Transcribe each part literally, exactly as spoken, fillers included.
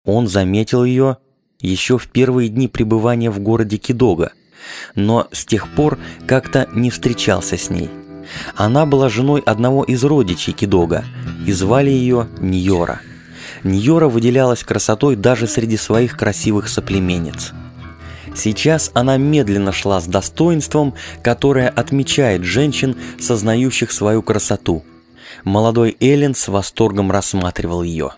Он заметил ее еще в первые дни пребывания в городе Кидога, но с тех пор как-то не встречался с ней. Она была женой одного из родичей Кидога, и звали ее Ньора. Ньора выделялась красотой даже среди своих красивых соплеменниц. Сейчас она медленно шла с достоинством, которое отмечает женщин, сознающих свою красоту. Молодой Эллен с восторгом рассматривал ее.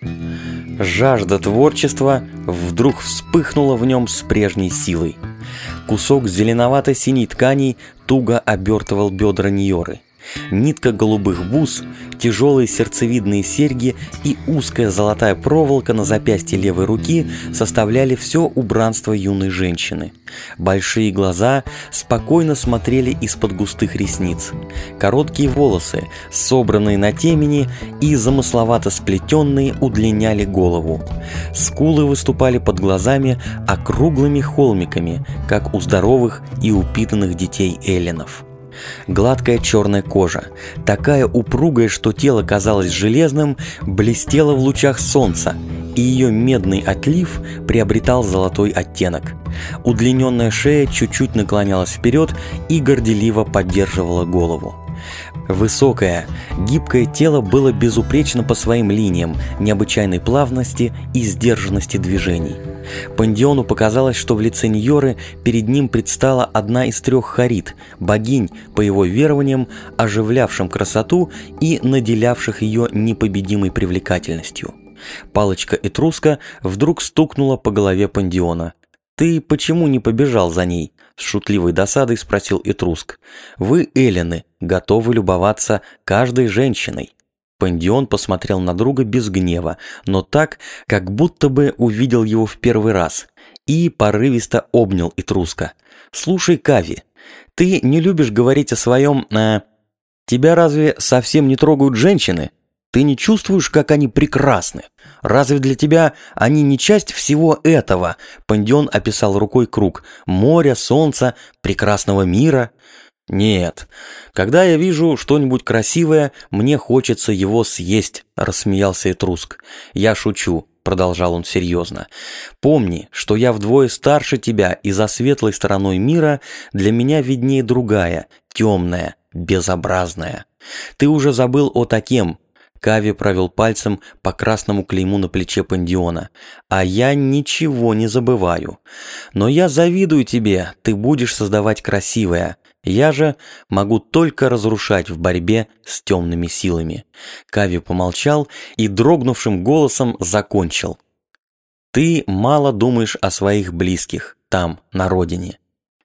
Жажда творчества вдруг вспыхнула в нем с прежней силой. Кусок зеленовато-синей ткани туго обертывал бедра Ньоры. Нитка голубых бус, тяжелые сердцевидные серьги и узкая золотая проволока на запястье левой руки составляли все убранство юной женщины. Большие глаза спокойно смотрели из-под густых ресниц. Короткие волосы, собранные на темени и замысловато сплетенные, удлиняли голову. Скулы выступали под глазами округлыми холмиками, как у здоровых и упитанных детей эллинов. Гладкая черная кожа, такая упругая, что тело казалось железным, блестела в лучах солнца, и ее медный отлив приобретал золотой оттенок. Удлиненная шея чуть-чуть наклонялась вперед и горделиво поддерживала голову. Высокое, гибкое тело было безупречно по своим линиям, необычайной плавности и сдержанности движений. Пандиону показалось, что в лице Ньоры перед ним предстала одна из трех харит, богинь, по его верованиям, оживлявшим красоту и наделявших ее непобедимой привлекательностью. Палочка Этруска вдруг стукнула по голове Пандиона. «Ты почему не побежал за ней?» — с шутливой досадой спросил Этруск. «Вы, эллины, готовы любоваться каждой женщиной». Пандион посмотрел на друга без гнева, но так, как будто бы увидел его в первый раз, и порывисто обнял Этруска. «Слушай, Кави, ты не любишь говорить о своем... Э, тебя разве совсем не трогают женщины? Ты не чувствуешь, как они прекрасны? Разве для тебя они не часть всего этого?» Пандион описал рукой круг. «Моря, солнца, прекрасного мира». «Нет, когда я вижу что-нибудь красивое, мне хочется его съесть», — рассмеялся Этруск. «Я шучу», — продолжал он серьезно. «Помни, что я вдвое старше тебя, и за светлой стороной мира для меня виднее другая, темная, безобразная. Ты уже забыл о таким». Кави провел пальцем по красному клейму на плече Пандиона. «А я ничего не забываю. Но я завидую тебе, ты будешь создавать красивое. Я же могу только разрушать в борьбе с темными силами». Кави помолчал и дрогнувшим голосом закончил. «Ты мало думаешь о своих близких там, на родине.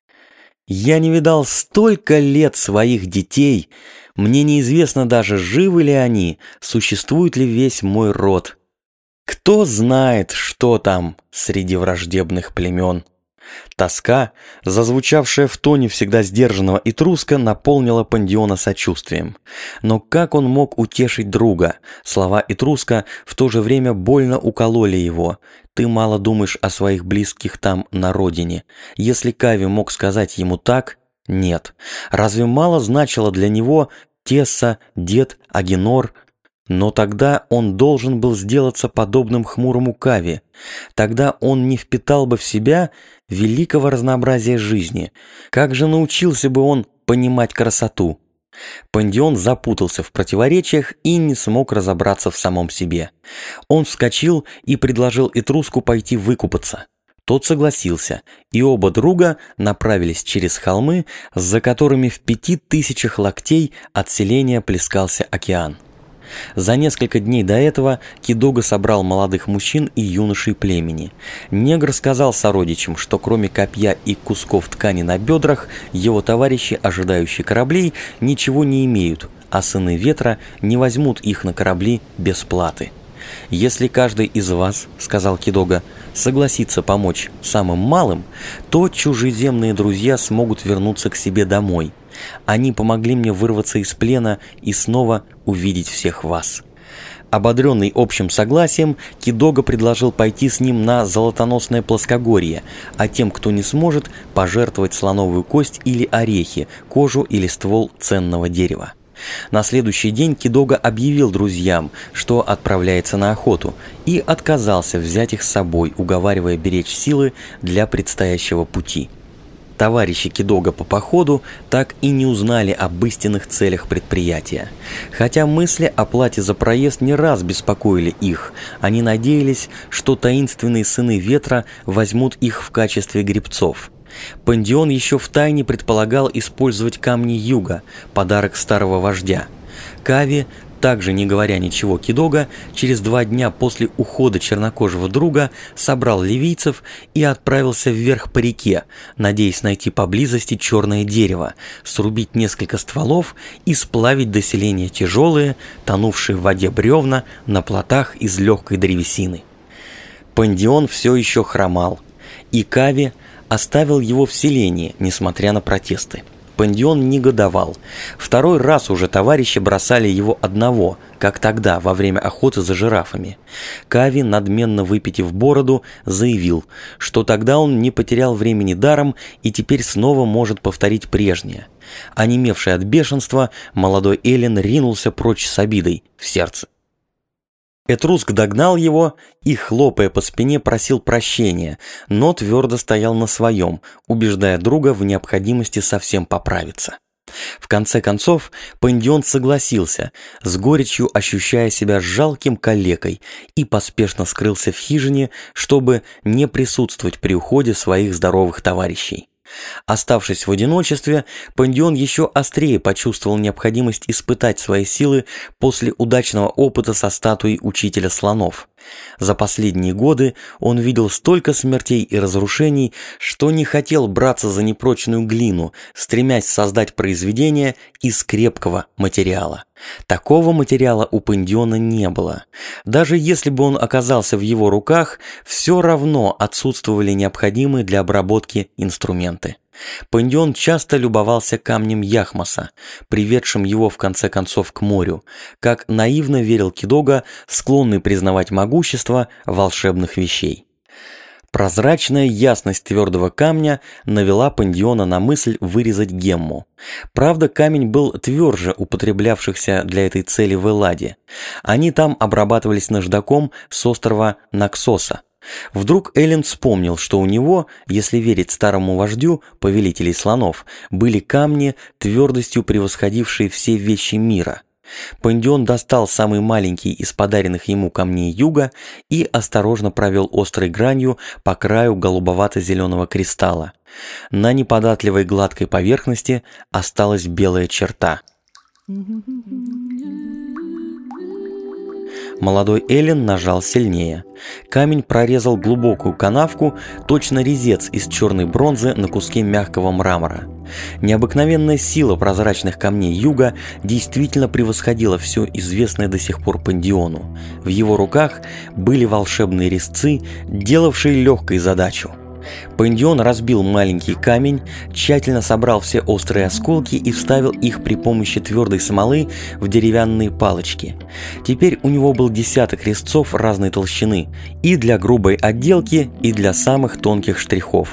Я не видал столько лет своих детей. Мне неизвестно даже, живы ли они, существует ли весь мой род. Кто знает, что там среди враждебных племен». Тоска, зазвучавшая в тоне всегда сдержанного Этруска, наполнила Пандиона сочувствием. Но как он мог утешить друга? Слова Этруска в то же время больно укололи его. «Ты мало думаешь о своих близких там, на родине». Если Кави мог сказать ему так, нет. Разве мало значило для него Тесса, дед, Агенор? Но тогда он должен был сделаться подобным хмурому Кави. Тогда он не впитал бы в себя великого разнообразия жизни. Как же научился бы он понимать красоту? Пандион запутался в противоречиях и не смог разобраться в самом себе. Он вскочил и предложил Этруску пойти выкупаться. Тот согласился, и оба друга направились через холмы, за которыми в пяти тысячах локтей от селения плескался океан. За несколько дней до этого Кидога собрал молодых мужчин и юношей племени. Негр сказал сородичам, что кроме копья и кусков ткани на бедрах, его товарищи, ожидающие кораблей, ничего не имеют, а сыны ветра не возьмут их на корабли без платы. «Если каждый из вас, — сказал Кидога, — согласится помочь самым малым, то чужеземные друзья смогут вернуться к себе домой. Они помогли мне вырваться из плена и снова увидеть всех вас». Ободренный общим согласием, Кидога предложил пойти с ним на золотоносное плоскогорье, а тем, кто не сможет, пожертвовать слоновую кость или орехи, кожу или ствол ценного дерева. На следующий день Кидога объявил друзьям, что отправляется на охоту, и отказался взять их с собой, уговаривая беречь силы для предстоящего пути. Товарищи Кидога по походу так и не узнали об истинных целях предприятия. Хотя мысли о плате за проезд не раз беспокоили их, они надеялись, что таинственные сыны ветра возьмут их в качестве гребцов. Пандион еще втайне предполагал использовать камни юга, подарок старого вождя. Кави, также не говоря ничего Кидога, через два дня после ухода чернокожего друга собрал ливийцев и отправился вверх по реке, надеясь найти поблизости черное дерево, срубить несколько стволов и сплавить до селения тяжелые, тонувшие в воде бревна на плотах из легкой древесины. Пандион все еще хромал, и Кави оставил его в селении, несмотря на протесты. Пандион негодовал. Второй раз уже товарищи бросали его одного, как тогда, во время охоты за жирафами. Кави, надменно выпитив бороду, заявил, что тогда он не потерял времени даром и теперь снова может повторить прежнее. Онемевший от бешенства, молодой Эллен ринулся прочь с обидой в сердце. Этруск догнал его и, хлопая по спине, просил прощения, но твердо стоял на своем, убеждая друга в необходимости совсем поправиться. В конце концов, Пандион согласился, с горечью ощущая себя жалким калекой, и поспешно скрылся в хижине, чтобы не присутствовать при уходе своих здоровых товарищей. Оставшись в одиночестве, Пандион еще острее почувствовал необходимость испытать свои силы после удачного опыта со статуей учителя слонов. За последние годы он видел столько смертей и разрушений, что не хотел браться за непрочную глину, стремясь создать произведение из крепкого материала. Такого материала у Пандиона не было. Даже если бы он оказался в его руках, все равно отсутствовали необходимые для обработки инструменты. Пандион часто любовался камнем Яхмоса, приведшим его в конце концов к морю, как наивно верил Кидога, склонный признавать могущество волшебных вещей. Прозрачная ясность твердого камня навела Пандиона на мысль вырезать гемму. Правда, камень был тверже употреблявшихся для этой цели в Элладе. Они там обрабатывались наждаком с острова Наксоса. Вдруг Эллен вспомнил, что у него, если верить старому вождю повелителей слонов, были камни, твердостью превосходившие все вещи мира. Пандион достал самый маленький из подаренных ему камней юга и осторожно провел острой гранью по краю голубовато-зеленого кристалла. На неподатливой гладкой поверхности осталась белая черта. Молодой Эллен нажал сильнее. Камень прорезал глубокую канавку, точно резец из черной бронзы на куске мягкого мрамора. Необыкновенная сила прозрачных камней юга действительно превосходила все известное до сих пор Пандиону. В его руках были волшебные резцы, делавшие легкой задачу. Пандион разбил маленький камень, тщательно собрал все острые осколки и вставил их при помощи твердой смолы в деревянные палочки. Теперь у него был десяток резцов разной толщины, и для грубой отделки, и для самых тонких штрихов.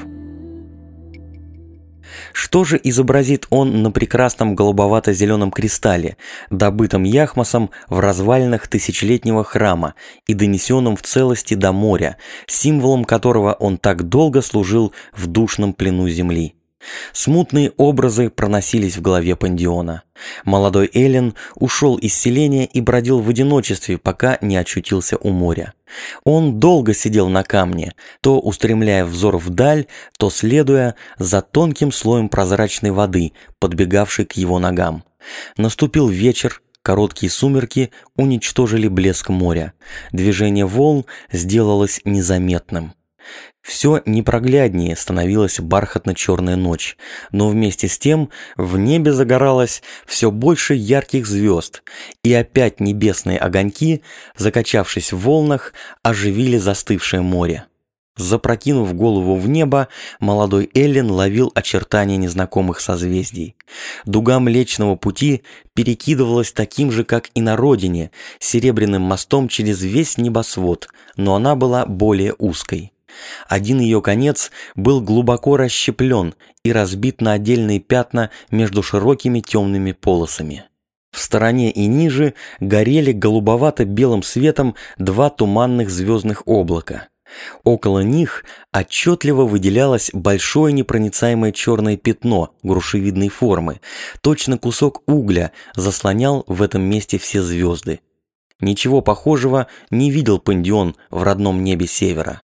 Что же изобразит он на прекрасном голубовато-зеленом кристалле, добытом Яхмосом в развалинах тысячелетнего храма и донесенном в целости до моря, символом которого он так долго служил в душном плену земли? Смутные образы проносились в голове Пандиона. Молодой Эллен ушел из селения и бродил в одиночестве, пока не очутился у моря. Он долго сидел на камне, то устремляя взор вдаль, то следуя за тонким слоем прозрачной воды, подбегавшей к его ногам. Наступил вечер, короткие сумерки уничтожили блеск моря. Движение волн сделалось незаметным. Все непрогляднее становилась бархатно-черная ночь, но вместе с тем в небе загоралось все больше ярких звезд, и опять небесные огоньки, закачавшись в волнах, оживили застывшее море. Запрокинув голову в небо, молодой Эллен ловил очертания незнакомых созвездий. Дуга Млечного Пути перекидывалась таким же, как и на родине, серебряным мостом через весь небосвод, но она была более узкой. Один ее конец был глубоко расщеплен и разбит на отдельные пятна между широкими темными полосами. В стороне и ниже горели голубовато-белым светом два туманных звездных облака. Около них отчетливо выделялось большое непроницаемое черное пятно грушевидной формы. Точно кусок угля заслонял в этом месте все звезды. Ничего похожего не видел Пандион в родном небе севера.